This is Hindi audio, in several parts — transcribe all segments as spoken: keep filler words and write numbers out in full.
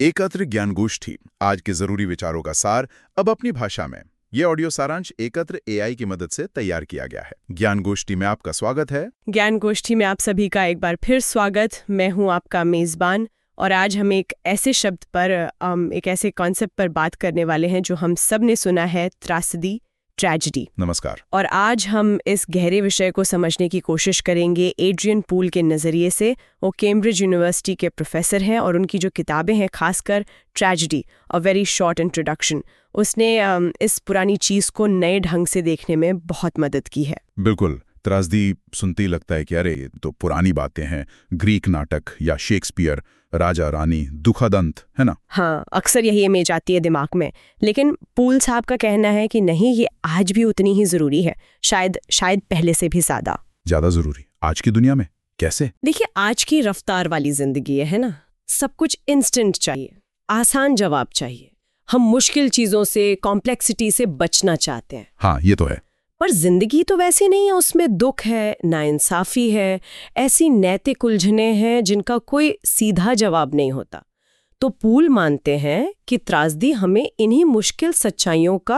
एकत्र ज्ञान गोष्ठी, आज के जरूरी विचारों का सार, अब अपनी भाषा में। ये ऑडियो सारांश एकत्र एआई की मदद से तैयार किया गया है। ज्ञान गोष्ठी में आपका स्वागत है। ज्ञान गोष्ठी में आप सभी का एक बार फिर स्वागत। मैं हूं आपका मेजबान और आज हम एक ऐसे शब्द पर, एक ऐसे कॉन्सेप्ट पर बात करने वाले हैं जो हम सब ने सुना है, त्रासदी, ट्रेजेडी। नमस्कार। और आज हम इस गहरे विषय को समझने की कोशिश करेंगे एड्रियन पूल के नज़रिए से। वो कैम्ब्रिज यूनिवर्सिटी के प्रोफेसर हैं और उनकी जो किताबें हैं, खासकर tragedy a very short introduction, उसने इस पुरानी चीज़ को नए ढंग से देखने में बहुत मदद की है। बिल्कुल। त्रासदी सुनते ही लगता है कि अरे ये तो पुरानी बातें हैं, ग्रीक नाटक या शेक्सपियर, राजा रानी, दुखद अंत, है ना? हाँ, अक्सर यही इमेज आती है दिमाग में। लेकिन पूल साहब का कहना है कि नहीं, ये आज भी उतनी ही जरूरी है, शायद शायद पहले से भी ज्यादा ज्यादा जरूरी। आज की दुनिया में कैसे? देखिए, आज की रफ्तार वाली जिंदगी है ना, सब कुछ इंस्टेंट चाहिए, आसान जवाब चाहिए। हम मुश्किल चीजों से, कॉम्प्लेक्सिटी से बचना चाहते हैं। हाँ, ये तो है। पर जिंदगी तो वैसी नहीं है, उसमें दुख है, नाइंसाफी है, ऐसी नैतिक उलझने हैं जिनका कोई सीधा जवाब नहीं होता। तो पूल मानते हैं कि त्रासदी हमें इन्हीं मुश्किल सच्चाइयों का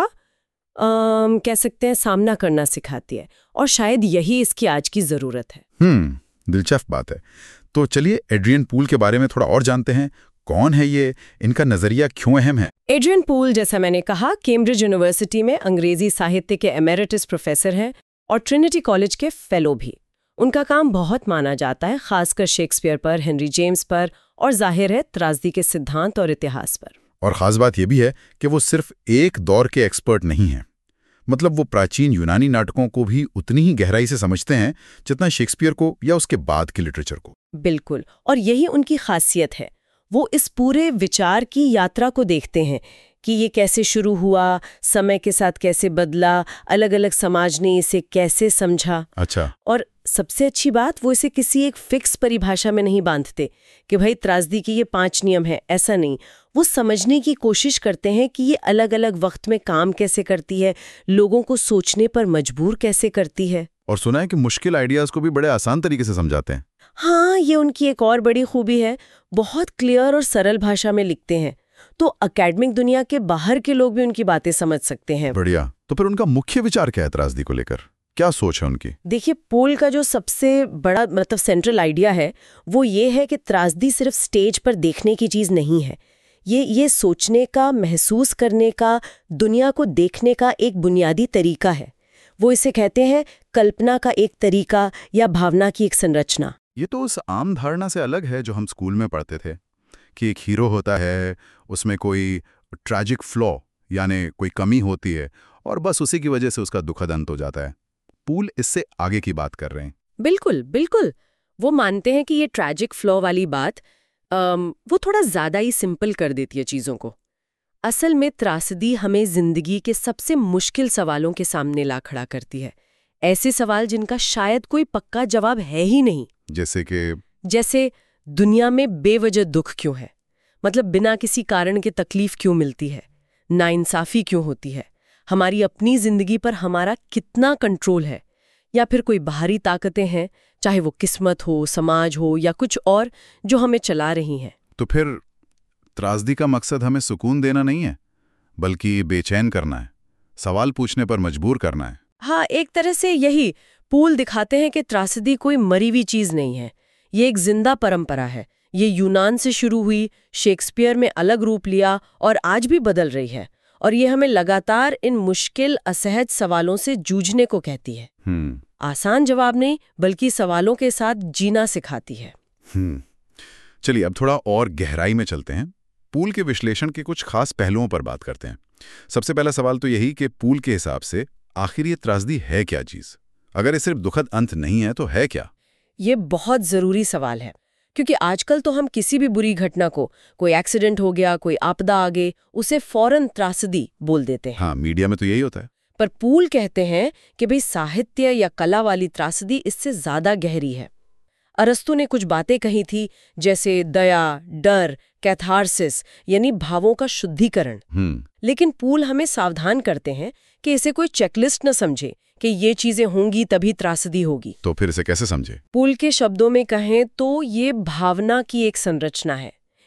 आम, कह सकते हैं सामना करना सिखाती है, और शायद यही इसकी आज की जरूरत है। हम्म दिलचस्प बात है। तो चलिए एड्रियन पूल के बारे में थोड़ा और जानते हैं। कौन है ये, इनका नजरिया क्यों अहम है? एड्रियन पूल, जैसा मैंने कहा, कैम्ब्रिज यूनिवर्सिटी में अंग्रेजी साहित्य के एमेरिटस प्रोफेसर हैं और ट्रिनिटी कॉलेज के फेलो भी। उनका काम बहुत माना जाता है, खासकर शेक्सपियर पर, हेनरी जेम्स पर, और जाहिर है त्रासदी के सिद्धांत और इतिहास पर। और खास बात यह भी है कि वो सिर्फ एक दौर के एक्सपर्ट नहीं हैं। मतलब वो प्राचीन यूनानी नाटकों को भी उतनी ही गहराई से समझते हैं जितना शेक्सपियर को या उसके बाद के लिटरेचर को। बिल्कुल, और यही उनकी खासियत है। वो इस पूरे विचार की यात्रा को देखते हैं कि ये कैसे शुरू हुआ, समय के साथ कैसे बदला, अलग अलग समाज ने इसे कैसे समझा। अच्छा। और सबसे अच्छी बात, वो इसे किसी एक फिक्स परिभाषा में नहीं बांधते कि भाई त्रासदी के ये पांच नियम हैं, ऐसा नहीं। वो समझने की कोशिश करते हैं कि ये अलग अलग वक्त में काम कैसे करती है, लोगों को सोचने पर मजबूर कैसे करती है। और सुना है कि मुश्किल आइडियाज को भी बड़े आसान तरीके से समझाते हैं। हाँ, ये उनकी एक और बड़ी खूबी है, बहुत क्लियर और सरल भाषा में लिखते हैं, तो अकेडमिक दुनिया के बाहर के लोग भी उनकी बातें समझ सकते हैं। बढ़िया। तो फिर उनका मुख्य विचार क्या है त्रासदी को लेकर? क्या सोच है उनकी? देखिए, पूल का जो सबसे बड़ा मतलब सेंट्रल आइडिया है वो ये है कि त्रासदी सिर्फ स्टेज पर देखने की चीज नहीं है। ये ये सोचने का, महसूस करने का, दुनिया को देखने का एक बुनियादी तरीका है। वो इसे कहते हैं कल्पना का एक तरीका या भावना की एक संरचना। ये तो उस आम धारणा से अलग है जो हम स्कूल में पढ़ते थे कि एक हीरो होता है, उसमें कोई ट्रैजिक फ्लॉ यानी कोई कमी होती है और बस उसी की वजह से उसका दुखद अंत हो जाता है। पूल इससे आगे की बात कर रहे हैं। बिल्कुल बिल्कुल। वो मानते हैं कि ये ट्रैजिक फ्लॉ वाली बात आम, वो थोड़ा ज्यादा ही सिंपल कर देती है चीजों को। असल में त्रासदी हमें जिंदगी के सबसे मुश्किल सवालों के सामने ला खड़ा करती है, ऐसे सवाल जिनका शायद कोई पक्का जवाब है ही नहीं। जैसे कि जैसे दुनिया में बेवजह दुख क्यों है, मतलब बिना किसी कारण के तकलीफ क्यों मिलती है, नाइंसाफी क्यों होती है, हमारी अपनी जिंदगी पर हमारा कितना कंट्रोल है, या फिर कोई बाहरी ताकतें हैं, चाहे वो किस्मत हो, समाज हो या कुछ और, जो हमें चला रही हैं। तो फिर त्रासदी का मकसद हमें सुकून देना नहीं है, बल्कि बेचैन करना है, सवाल पूछने पर मजबूर करना है। हाँ, एक तरह से यही पूल दिखाते हैं कि त्रासदी कोई मरी हुई चीज नहीं है, ये एक जिंदा परंपरा है। ये यूनान से शुरू हुई, शेक्सपियर में अलग रूप लिया और आज भी बदल रही है, और ये हमें लगातार इन मुश्किल असहज सवालों से जूझने को कहती है। हम्म आसान जवाब नहीं, बल्कि सवालों के साथ जीना सिखाती है। हम्म चलिए अब थोड़ा और गहराई में चलते हैं। पूल के विश्लेषण के कुछ खास पहलुओं पर बात करते हैं। सबसे पहला सवाल तो यही कि पूल के हिसाब से आखिर ये त्रासदी है क्या चीज? अगर ये सिर्फ दुखद अंत नहीं है तो है क्या? ये बहुत जरूरी सवाल है, क्योंकि आजकल तो हम किसी भी बुरी घटना को, कोई एक्सीडेंट हो गया, कोई आपदा आ गई, उसे फौरन त्रासदी बोल देते हैं। हाँ, मीडिया में तो यही होता है। पर पूल कहते हैं कि भाई साहित्य या कला वाली त्रासदी इससे ज्यादा गहरी है। अरस्तु ने कुछ बातें कही थी, जैसे दया, डर, कैथारसिस यानी भावों का शुद्धिकरण। लेकिन पूल हमें सावधान करते हैं कि इसे कोई चेकलिस्ट न समझे कि ये चीजें होंगी तभी त्रासदी होगी। तो फिर इसे कैसे समझे? पूल के शब्दों में कहें तो ये भावना की एक संरचना है।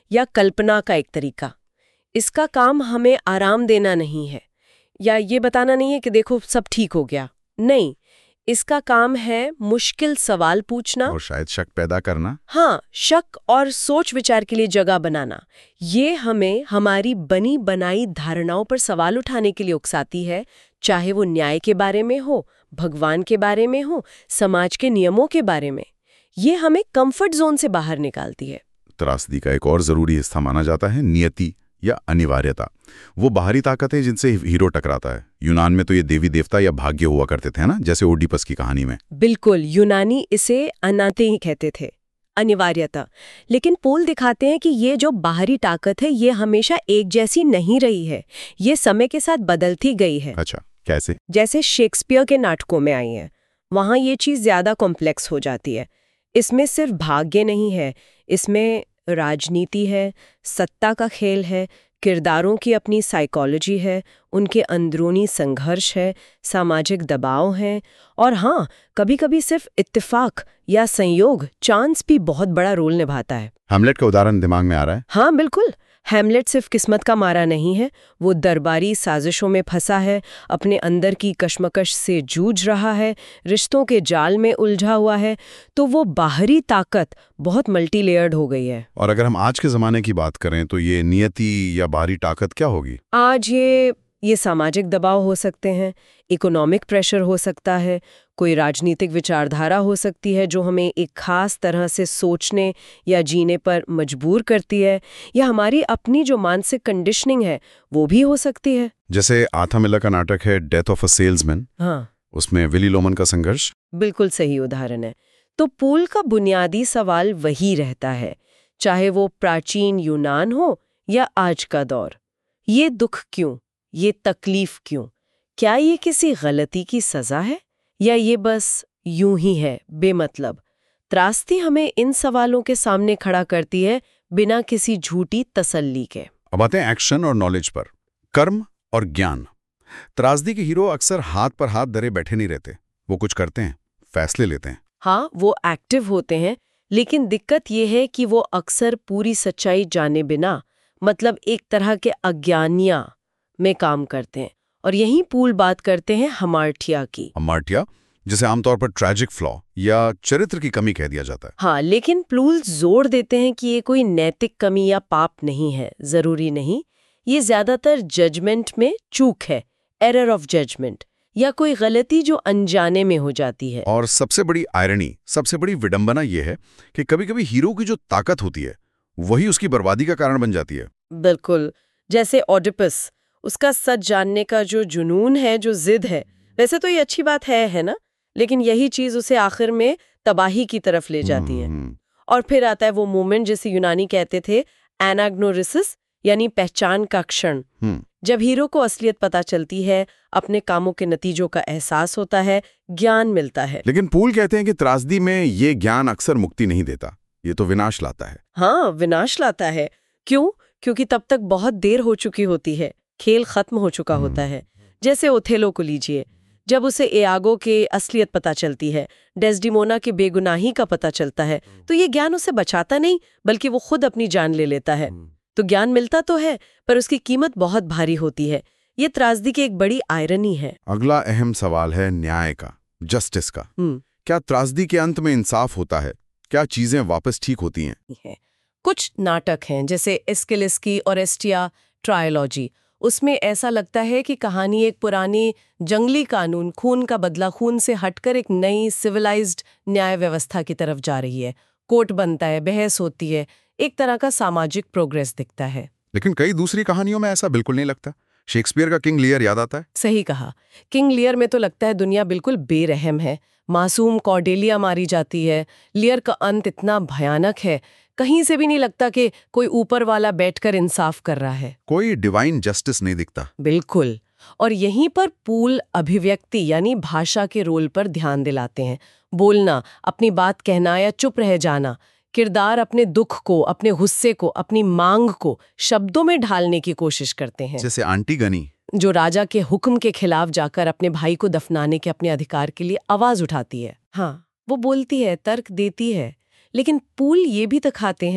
या कल्पना का एक तरीका। इसका काम हमें आराम देना नहीं है या ये बताना नहीं है कि देखो सब ठीक हो गया। नहीं, इसका काम है मुश्किल सवाल पूछना और शायद शक पैदा करना। हाँ, शक और सोच विचार के लिए जगह बनाना। ये हमें हमारी बनी बनाई धारणाओं पर सवाल उठाने के लिए उकसाती है, चाहे वो न्याय के बारे में हो, भगवान के बारे में हो, समाज के नियमों के बारे में। ये हमें कंफर्ट जोन से बाहर निकालती है। त्रासदी का एक और जरूरी हिस्सा माना जाता है नियति या अनिवार्यता। वो बाहरी ताकत है जिनसे हीरो टकराता है। यूनान में तो ये देवी देवता या भाग्य हुआ करते थे ना, जैसे ओडिपस की कहानी में। बिल्कुल, यूनानी इसे अनाते ही कहते थे, अनिवार्यता। लेकिन पोल दिखाते हैं कि ये जो बाहरी ताकत है ये हमेशा एक जैसी नहीं रही है, ये समय के साथ बदलती गई है। अच्छा, कैसे? जैसे शेक्सपियर के नाटकों में आई है, वहाँ ये चीज़ ज़्यादा कॉम्प्लेक्स हो जाती है। इसमें सिर्फ भाग्य नहीं है, इसमें राजनीति है, सत्ता का खेल है, किरदारों की अपनी साइकोलॉजी है, उनके अंदरूनी संघर्ष है, सामाजिक दबाव है, और हाँ, कभी-कभी सिर्फ इत्तेफाक या संयोग, चांस भी बहुत बड़ा रोल निभाता है। हैमलेट का उदाहरण दिमाग में आ रहा है। हाँ बिल्कुल, हैमलेट सिर्फ किस्मत का मारा नहीं है, वो दरबारी साजिशों में फंसा है, अपने अंदर की कश्मकश से जूझ रहा है, रिश्तों के जाल में उलझा हुआ है, तो वो बाहरी ताकत बहुत मल्टी लेयर्ड हो गई है। और अगर हम आज के ज़माने की बात करें तो ये नियति या बाहरी ताकत क्या होगी? आज ये ये सामाजिक दबाव हो सकते हैं, इकोनॉमिक प्रेशर हो सकता है, कोई राजनीतिक विचारधारा हो सकती है जो हमें एक खास तरह से सोचने या जीने पर मजबूर करती है, या हमारी अपनी जो मानसिक कंडीशनिंग है वो भी हो सकती है। जैसे आर्थर मिलर का नाटक है डेथ ऑफ अ सेल्समैन, हाँ, उसमें विली लोमन का संघर्ष। बिल्कुल सही उदाहरण है। तो पूल का बुनियादी सवाल वही रहता है, चाहे वो प्राचीन यूनान हो या आज का दौर। ये दुख क्यों, ये तकलीफ क्यों? क्या ये किसी गलती की सजा है या ये बस यूं ही है बेमतलब? त्रासदी हमें इन सवालों के सामने खड़ा करती है बिना किसी झूठी तसल्ली के। अब आते हैं एक्शन और नॉलेज पर। कर्म और ज्ञान। त्रासदी के हीरो अक्सर हाथ पर हाथ धरे बैठे नहीं रहते, वो कुछ करते हैं, फैसले लेते हैं। हाँ, वो एक्टिव होते हैं, लेकिन दिक्कत ये है कि वो अक्सर पूरी सच्चाई जाने बिना, मतलब एक तरह के अज्ञानिया में काम करते हैं। और यही पूल बात करते हैं हमार्टिया की। हमार्टिया, जिसे आमतौर पर ट्रैजिक फ्लॉ या चरित्र की कमी कह दिया जाता है। हाँ, लेकिन प्लूल जोर देते हैं कि ये कोई नैतिक कमी या पाप नहीं है, जरूरी नहीं। ये ज्यादातर जजमेंट में चूक है, एरर ऑफ जजमेंट, या कोई गलती जो अनजाने में हो जाती है। और सबसे बड़ी आयरनी, सबसे बड़ी विडंबना ये है कि कभी-कभी हीरो की जो ताकत होती है वही उसकी बर्बादी का कारण बन जाती है। बिल्कुल, जैसे ओडिपस, उसका सच जानने का जो जुनून है, जो जिद है, वैसे तो ये अच्छी बात है है ना, लेकिन यही चीज उसे आखिर में तबाही की तरफ ले जाती है। और फिर आता है वो मोमेंट जिसे यूनानी कहते थे एनाग्नोरिसिस, यानी पहचान का क्षण, जब हीरो को असलियत पता चलती है, अपने कामों के नतीजों का एहसास होता है, ज्ञान मिलता है। लेकिन पूल कहते हैं कि त्रासदी में ये ज्ञान अक्सर मुक्ति नहीं देता, ये तो विनाश लाता है। हाँ, विनाश लाता है। क्यों? क्योंकि तब तक बहुत देर हो चुकी होती है, खेल खत्म हो चुका होता है। जैसे ओथेलो को लीजिए, जब उसे एआगो के असलियत पता चलती है, डेस्डिमोना के बेगुनाही का पता चलता है, तो ये ज्ञान उसे बचाता नहीं, बल्कि वो खुद अपनी जान ले लेता है। तो ज्ञान मिलता तो है, पर उसकी कीमत बहुत भारी होती है। ये त्रासदी की एक बड़ी आयरनी है। अगला अहम सवाल है न्याय का, जस्टिस का। क्या त्रासदी के अंत में इंसाफ होता है? क्या चीजें वापस ठीक होती हैं? कुछ नाटक हैं, जैसे एस्किलिस और एस्टिया ट्रायोलॉजी, उसमें ऐसा लगता है कि कहानी एक पुरानी जंगली कानून, खून का बदला खून से हटकर एक नई सिविलाइज्ड न्याय व्यवस्था की तरफ जा रही है। कोर्ट बनता है, बहस होती है, एक तरह का सामाजिक प्रोग्रेस दिखता है। लेकिन कई दूसरी कहानियों में ऐसा बिल्कुल नहीं लगता। शेक्सपियर का किंग लियर याद आता है। सही कहा, किंग लियर में तो लगता है दुनिया बिल्कुल बेरहम है, मासूम कॉर्डेलिया मारी जाती है। लियर का अंत इतना भयानक है, कहीं से भी नहीं लगता कि कोई ऊपर वाला बैठकर इंसाफ कर रहा है। कोई डिवाइन जस्टिस नहीं दिखता। बिल्कुल। और यहीं पर पूल अभिव्यक्ति यानी भाषा के रोल पर ध्यान दिलाते हैं। बोलना, अपनी बात कहना या चुप रह जाना। किरदार अपने दुख को, अपने गुस्से को, अपनी मांग को शब्दों में ढालने की कोशिश करते हैं। जैसे एंटिगनी, जो राजा के हुक्म के खिलाफ जाकर अपने भाई को दफनाने के अपने अधिकार के लिए आवाज उठाती है। हाँ, वो बोलती है, तर्क देती है, लेकिन पूल ये भी दिखाते हैं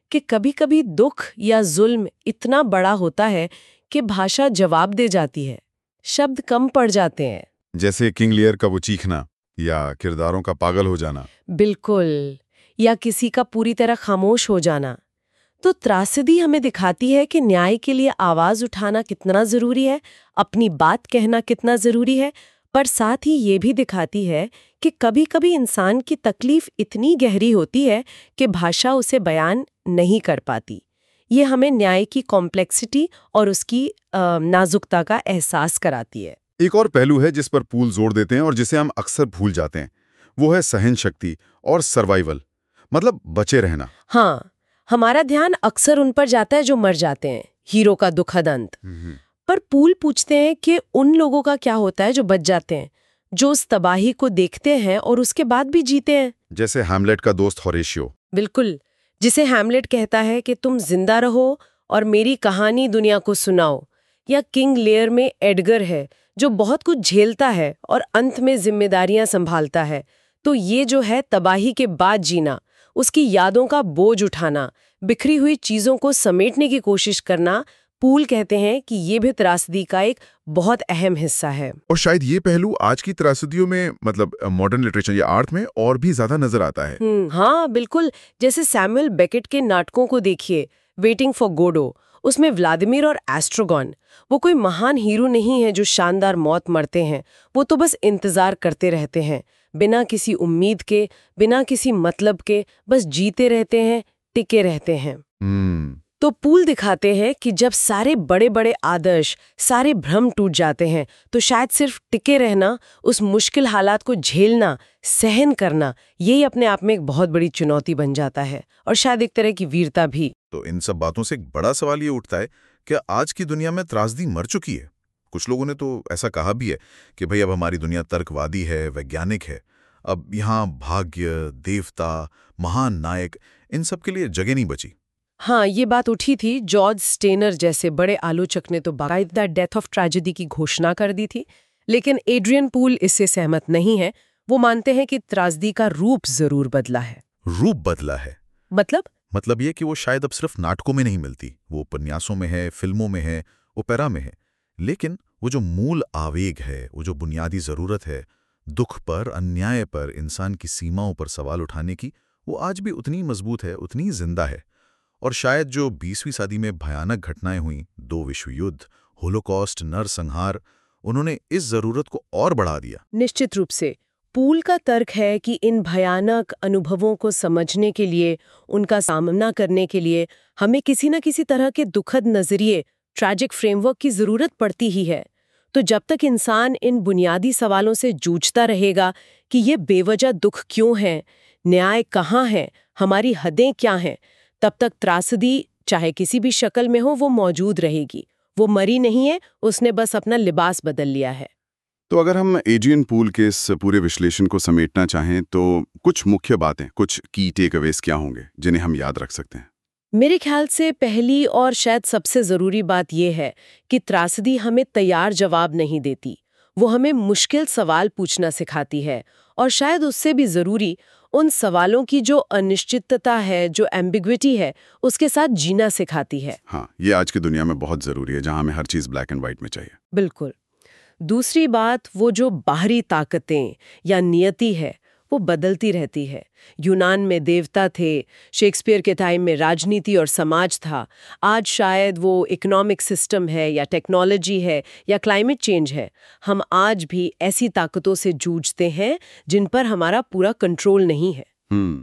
कि कभी-कभी दुख या जुल्म इतना बड़ा होता है कि भाषा जवाब दे जाती है, शब्द कम पड़ जाते हैं। जैसे किंग लियर का वो चीखना या किरदारों का पागल हो जाना। बिल्कुल, या किसी का पूरी तरह खामोश हो जाना। तो त्रासदी हमें दिखाती है कि न्याय के लिए आवाज उठाना कितना जरूरी है, अपनी बात कहना कितना जरूरी है, पर साथ ही ये भी दिखाती है कि कभी-कभी इंसान की तकलीफ इतनी गहरी होती है कि भाषा उसे बयान नहीं कर पाती। ये हमें न्याय की कॉम्प्लेक्सिटी और उसकी अ, नाजुकता का एहसास कराती है। एक और पहलू है जिस पर पूल जोर देते हैं और जिसे हम अक्सर भूल जाते हैं, वो है सहन शक्ति और सर्वाइवल, मतलब बचे रहना। हाँ, हमारा ध्यान अक्सर उन पर जाता है जो मर जाते हैं, हीरो का दुखद अंत। पर पूल पूछते हैं कि उन लोगों का क्या होता है जो बच जाते हैं, जो उस तबाही को देखते हैं और उसके बाद भी जीते हैं। जैसे हैमलेट का दोस्त होरेशियो। बिल्कुल, जिसे हैमलेट कहता है कि तुम जिंदा रहो और मेरी कहानी दुनिया को सुनाओ। या किंग लेयर में एडगर है, जो बहुत कुछ झेलता है और अंत में जिम्मेदारियां संभालता है। तो ये जो है तबाही के बाद जीना, उसकी यादों का बोझ उठाना, बिखरी हुई चीजों को समेटने की कोशिश करना, पूल कहते हैं कि ये भी त्रासदी का एक बहुत अहम हिस्सा है। और शायद ये पहलू आज की त्रासदियों में, मतलब मॉडर्न लिटरेचर या आर्ट में और भी ज्यादा नजर आता है। हम्म, हाँ बिल्कुल। जैसे सैमुअल बेकेट के नाटकों को देखिए, वेटिंग फॉर गोडो, उसमें व्लादिमीर और एस्ट्रोगॉन, वो कोई महान हीरो नहीं है जो शानदार मौत मरते हैं। वो तो बस इंतजार करते रहते हैं, बिना किसी उम्मीद के, बिना किसी मतलब के, बस जीते रहते हैं, टिके रहते हैं। हम्म तो पूल दिखाते हैं कि जब सारे बड़े बड़े आदर्श, सारे भ्रम टूट जाते हैं, तो शायद सिर्फ टिके रहना, उस मुश्किल हालात को झेलना, सहन करना, यही अपने आप में एक बहुत बड़ी चुनौती बन जाता है, और शायद एक तरह की वीरता भी। तो इन सब बातों से एक बड़ा सवाल ये उठता है कि आज की दुनिया में त्रासदी मर चुकी है। कुछ लोगों ने तो ऐसा कहा भी है कि भाई अब हमारी दुनिया तर्कवादी है, वैज्ञानिक है, अब यहाँ भाग्य, देवता, महान नायक, इन सब के लिए जगह नहीं बची। हाँ, ये बात उठी थी। जॉर्ज स्टेनर जैसे बड़े आलोचक ने तो बाकायदा डेथ ऑफ ट्रेजेडी की घोषणा कर दी थी, लेकिन एड्रियन पूल इससे सहमत नहीं है। वो मानते हैं कि त्रासदी का रूप जरूर बदला है। रूप बदला है मतलब मतलब ये कि वो शायद अब सिर्फ नाटकों में नहीं मिलती, वो उपन्यासों में है, फिल्मों में है, ओपेरा में है, लेकिन वो जो मूल आवेग है, वो जो बुनियादी जरूरत है, दुख पर, अन्याय पर, इंसान की सीमाओं पर सवाल उठाने की, वो आज भी उतनी मजबूत है, उतनी जिंदा है। और शायद जो बीसवीं सदी में भयानक घटनाएं हुई, दो विश्व युद्ध, होलोकॉस्ट, नरसंहार, उन्होंने इस जरूरत को और बढ़ा दिया। निश्चित रूप से पूल का तर्क है कि इन भयानक अनुभवों को समझने के लिए, उनका सामना करने के लिए, हमें किसी न किसी तरह के दुखद नजरिए, ट्रैजिक फ्रेमवर्क की जरूरत पड़ती ही है। तो जब तक इंसान इन बुनियादी सवालों से जूझता रहेगा कि ये बेवजह दुख क्यों है, न्याय कहाँ है, हमारी हदें क्या हैं, तब तक त्रासदी चाहे किसी भी शक्ल में हो, वो मौजूद रहेगी। वो मरी नहीं है, उसने बस अपना लिबास बदल लिया है। तो अगर हम एड्रियन पूल के इस पूरे विश्लेषण को समेटना चाहें तो कुछ मुख्य बातें, कुछ की टेकअवेज क्या होंगे जिन्हें हम याद रख सकते हैं? मेरे ख्याल से पहली और शायद सबसे जरूरी बात यह है कि त्रासदी हमें तैयार जवाब नहीं देती, वो हमें मुश्किल सवाल पूछना सिखाती है, और शायद उससे भी जरूरी उन सवालों की जो अनिश्चितता है, जो एम्बिग्विटी है, उसके साथ जीना सिखाती है। हाँ, ये आज की दुनिया में बहुत जरूरी है, जहां हमें हर चीज ब्लैक एंड व्हाइट में चाहिए। बिल्कुल। दूसरी बात, वो जो बाहरी ताकतें या नियति है, वो बदलती रहती है। यूनान में देवता थे, शेक्सपियर के टाइम में राजनीति और समाज था, आज शायद वो इकोनॉमिक सिस्टम है या टेक्नोलॉजी है या क्लाइमेट चेंज है। हम आज भी ऐसी ताकतों से जूझते हैं जिन पर हमारा पूरा कंट्रोल नहीं है। हम्म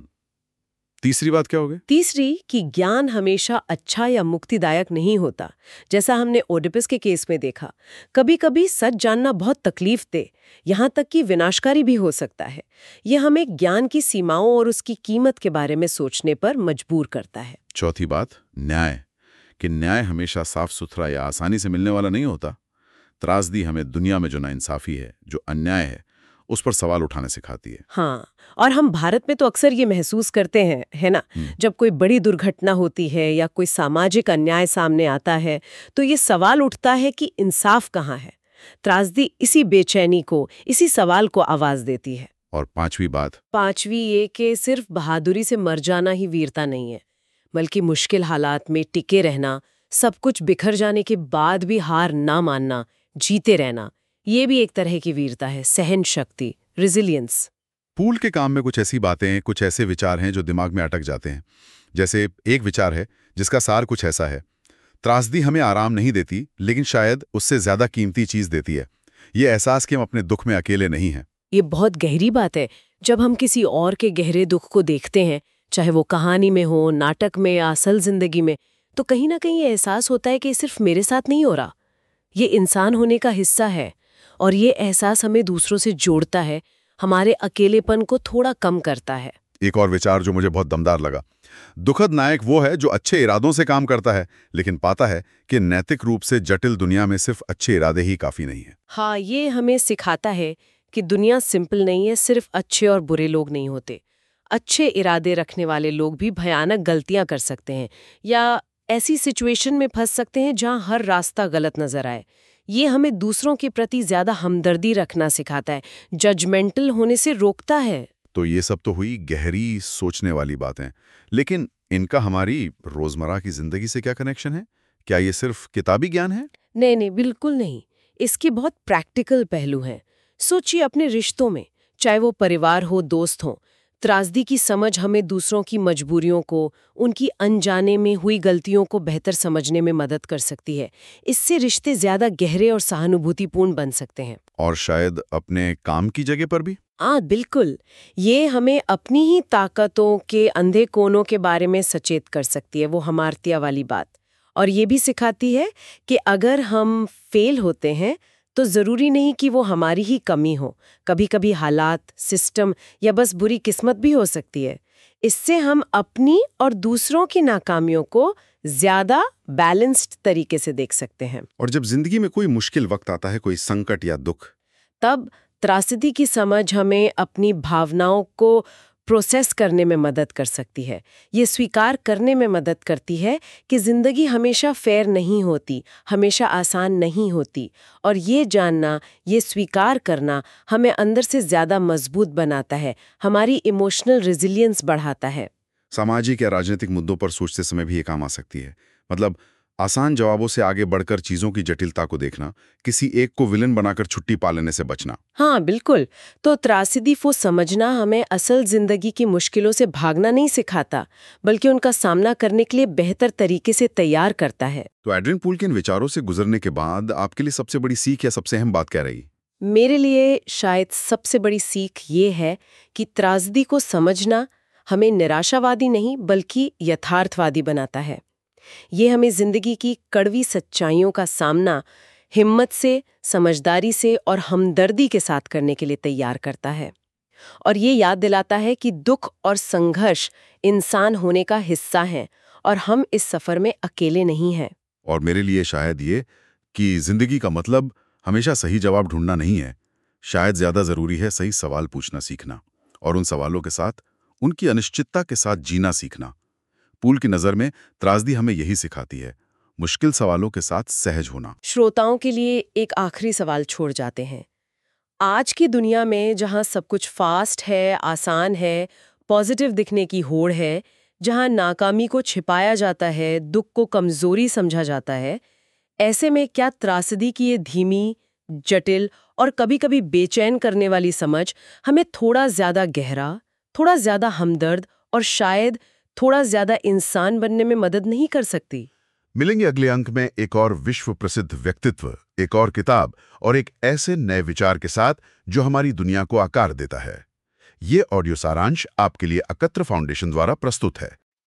तीसरी बात क्या होगी? तीसरी, कि ज्ञान हमेशा अच्छा या मुक्तिदायक नहीं होता। जैसा हमने ओडिपस के केस में देखा, कभी कभी सच जानना बहुत तकलीफ दे, यहाँ तक कि विनाशकारी भी हो सकता है। यह हमें ज्ञान की सीमाओं और उसकी कीमत के बारे में सोचने पर मजबूर करता है। चौथी बात, न्याय, कि न्याय हमेशा साफ सुथरा या आसानी से मिलने वाला नहीं होता। त्रासदी हमें दुनिया में जो नाइंसाफी है, जो अन्याय है, उस पर सवाल उठाने सिखाती है। हाँ, और हम भारत में तो अक्सर ये महसूस करते हैं, है ना, जब कोई बड़ी दुर्घटना होती है या कोई सामाजिक अन्याय सामने आता है, तो ये सवाल उठता है कि इंसाफ कहाँ है। त्रासदी इसी बेचैनी को, इसी सवाल को आवाज देती है। और पांचवी बात, पांचवी ये कि सिर्फ बहादुरी से मर जाना ही वीरता नहीं है, बल्कि मुश्किल हालात में टिके रहना, सब कुछ बिखर जाने के बाद भी हार ना मानना, जीते रहना, ये भी एक तरह की वीरता है, सहन शक्ति, रेजिलियंस। पूल के काम में कुछ ऐसी बातें, कुछ ऐसे विचार हैं जो दिमाग में अटक जाते हैं। जैसे एक विचार है जिसका सार कुछ ऐसा है, त्रासदी हमें आराम नहीं देती, लेकिन शायद उससे ज्यादा कीमती चीज देती है, ये एहसास कि हम अपने दुख में अकेले नहीं हैं। ये बहुत गहरी बात है। जब हम किसी और के गहरे दुख को देखते हैं, चाहे वो कहानी में हो, नाटक में या असल जिंदगी में, तो कहीं ना कहीं ये एहसास होता है कि सिर्फ मेरे साथ नहीं हो रहा, ये इंसान होने का हिस्सा है। और ये एहसास हमें दूसरों से जोड़ता है, हमारे अकेलेपन को थोड़ा कम करता है। एक और विचार जो मुझे बहुत दमदार लगा, दुखद नायक वो है जो अच्छे इरादों से काम करता है, लेकिन पाता है कि नैतिक रूप से जटिल दुनिया में सिर्फ अच्छे इरादे ही काफी नहीं है। हाँ, ये हमें सिखाता है कि दुनिया सिंपल नहीं है, सिर्फ अच्छे और बुरे लोग नहीं होते। अच्छे इरादे रखने वाले लोग भी भयानक गलतियां कर सकते हैं या ऐसी सिचुएशन में फंस सकते हैं जहां हर रास्ता गलत नजर आए। ये हमें दूसरों के प्रति ज्यादा हमदर्दी रखना सिखाता है, जजमेंटल होने से रोकता है। तो ये सब तो हुई गहरी सोचने वाली बातें, लेकिन इनका हमारी रोजमर्रा की जिंदगी से क्या कनेक्शन है? क्या ये सिर्फ किताबी ज्ञान है? नहीं नहीं, बिल्कुल नहीं। इसके बहुत प्रैक्टिकल पहलू हैं। सोचिए अपने रिश्तों में, चाहे वो परिवार हो, दोस्त हो, त्रासदी की समझ हमें दूसरों की मजबूरियों को, उनकी अनजाने में हुई गलतियों को बेहतर समझने में मदद कर सकती है। इससे रिश्ते ज्यादा गहरे और सहानुभूतिपूर्ण बन सकते हैं। और शायद अपने काम की जगह पर भी। हाँ बिल्कुल, ये हमें अपनी ही ताकतों के अंधे कोनों के बारे में सचेत कर सकती है, वो हमारतिया वाली बात। और ये भी सिखाती है कि अगर हम फेल होते हैं तो ज़रूरी नहीं कि वो हमारी ही कमी हो, कभी कभी हालात, सिस्टम या बस बुरी किस्मत भी हो सकती है। इससे हम अपनी और दूसरों की नाकामियों को ज्यादा बैलेंस्ड तरीके से देख सकते हैं। और जब जिंदगी में कोई मुश्किल वक्त आता है, कोई संकट या दुख, तब त्रासदी की समझ हमें अपनी भावनाओं को प्रोसेस करने में मदद कर सकती है। ये स्वीकार करने में मदद करती है कि जिंदगी हमेशा फेयर नहीं होती, हमेशा आसान नहीं होती। और ये जानना, ये स्वीकार करना हमें अंदर से ज्यादा मजबूत बनाता है, हमारी इमोशनल रेजिलियंस बढ़ाता है। सामाजिक या राजनीतिक मुद्दों पर सोचते समय भी ये काम आ सकती है। मतलब आसान जवाबों से आगे बढ़कर चीजों की जटिलता को देखना, किसी एक को विलन बनाकर छुट्टी पा लेने से बचना। हाँ बिल्कुल। तो त्रासदी को समझना हमें असल जिंदगी की मुश्किलों से भागना नहीं सिखाता, बल्कि उनका सामना करने के लिए बेहतर तरीके से तैयार करता है। तो एड्रियन पूल के इन विचारों से गुजरने के बाद आपके लिए सबसे बड़ी सीख या सबसे अहम बात क्या रही? मेरे लिए शायद सबसे बड़ी सीख ये है कि त्रासदी को समझना हमें निराशावादी नहीं बल्कि यथार्थवादी बनाता है। ये हमें जिंदगी की कड़वी सच्चाइयों का सामना हिम्मत से, समझदारी से और हमदर्दी के साथ करने के लिए तैयार करता है। और ये याद दिलाता है कि दुख और संघर्ष इंसान होने का हिस्सा हैं और हम इस सफर में अकेले नहीं हैं। और मेरे लिए शायद ये कि जिंदगी का मतलब हमेशा सही जवाब ढूंढना नहीं है। शायद ज्यादा जरूरी है सही सवाल पूछना सीखना, और उन सवालों के साथ उनकी अनिश्चितता के साथ जीना सीखना। पूल की नज़र में त्रासदी हमें यही सिखाती है, मुश्किल सवालों के साथ सहज होना। श्रोताओं के लिए एक आखिरी सवाल छोड़ जाते हैं। आज की दुनिया में जहां सब कुछ फास्ट है, आसान है, पॉजिटिव दिखने की होड़ है, जहां नाकामी को छिपाया जाता है, दुख को कमजोरी समझा जाता है, ऐसे में क्या त्रासदी की ये धीमी, जटिल और कभी-कभी बेचैन करने वाली समझ हमें थोड़ा ज्यादा गहरा, थोड़ा ज्यादा हमदर्द और शायद थोड़ा ज्यादा इंसान बनने में मदद नहीं कर सकती? मिलेंगे अगले अंक में एक और विश्व प्रसिद्ध व्यक्तित्व, एक और किताब और एक ऐसे नए विचार के साथ जो हमारी दुनिया को आकार देता है। ये ऑडियो सारांश आपके लिए अकत्र फाउंडेशन द्वारा प्रस्तुत है।